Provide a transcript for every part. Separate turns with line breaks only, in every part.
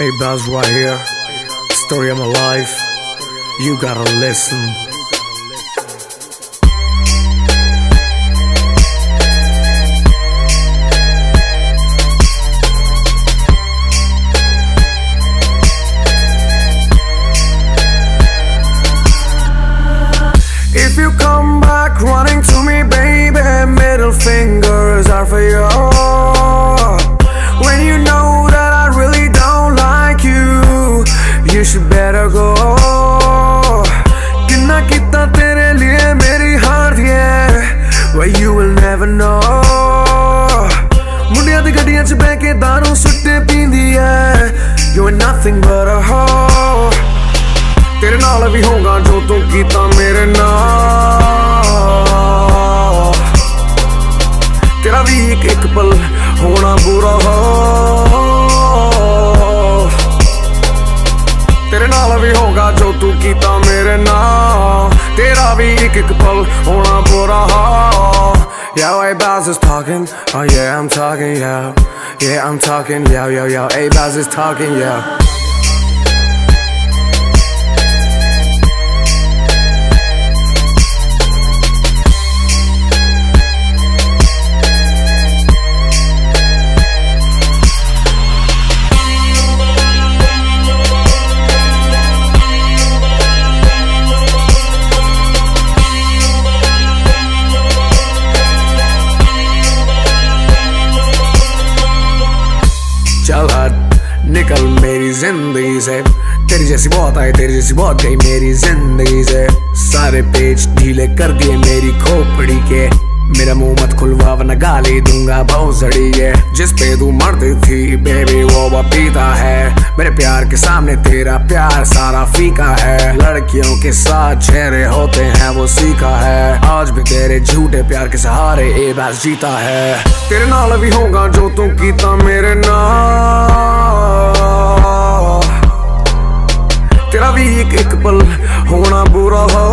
Hey Buzz right here, story of my life, you gotta listen. If you come back running to me, baby, middle fingers are for you. When you know that I really don't like you, you should better go. Kinna kita tere liye meri heart, yeah, well you will never know. Mundiyan di gaddiyan ch beh ke daru sutte peendi hai, you are nothing but a hoe. तेरे नाल भी होगा जो तू कीता मेरे नाल, तेरा भी एक पल होना बुरा हो। तेरे नाल भी होगा जो तू कीता मेरे नाल, तेरा भी एक पल होना बुरा हो। Yo, hey Buzz is talking, oh yeah I'm talking, yeah, yeah I'm talking, yo yo yo, hey Buzz is talking, yeah. चल हट निकल मेरी जिंदगी से, तेरी जैसी बहुत आई तेरी जैसी बहुत गई मेरी जिंदगी से। सारे पेज ढीले कर दिए मेरी खोपड़ी के, मेरा मुंह मत खुलवा वरना गाली दूंगा बहुत सड़ी है। जिस पे तू मरती थी बेबी वो पीता है, मेरे प्यार के सामने तेरा प्यार सारा फीका है। लड़कियों के साथ चेहरे होते हैं वो सीखा है, आज भी तेरे झूठे प्यार के सहारे ए बस जीता है। तेरे नाल भी होगा जो तू कीता मेरे नाल, तेरा भी एक पल होना बुरा हो।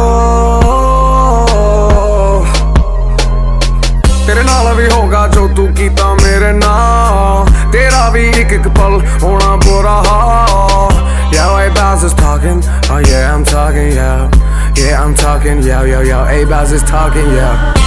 तेरे नाल भी होगा जो तू कीता मेरे नाल, तेरा भी एक पल होना बुरा हो। Yo, hey Buzz is talking, oh yeah I'm talking, yeah, yeah I'm talking, yo yo yo, hey Buzz is talking, yeah.